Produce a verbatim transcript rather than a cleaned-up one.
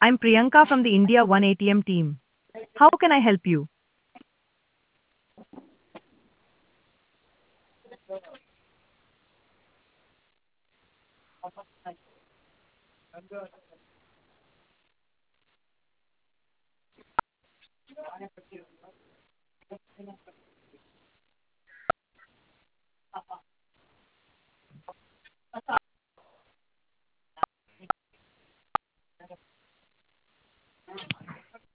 I'm Priyanka from the India One A T M team. How can I help you?